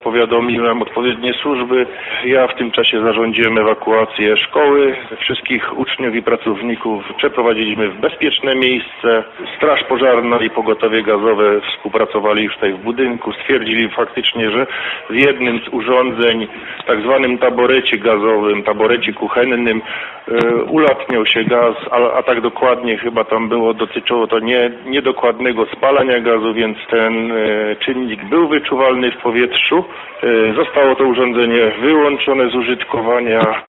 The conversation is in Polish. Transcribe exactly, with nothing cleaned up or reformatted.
powiadomiłem odpowiednie służby. Ja w tym czasie zarządziłem ewakuację szkoły. Wszystkich uczniów i pracowników przeprowadziliśmy w bezpieczne miejsce. Straż pożarna i pogotowie gazowe współpracowali już tutaj w budynku. Stwierdzili faktycznie, że w jednym z urządzeń, tak zwanym taborecie gazowym, taborecie kuchennym, yy, ulatniał się gaz, a, a tak dokładnie chyba tam było, dotyczyło to nie, niedokładnego spalania gazu, więc ten yy, czynnik był wyczuwalny w powietrzu. Yy, zostało to urządzenie wyłączone z użytkowania.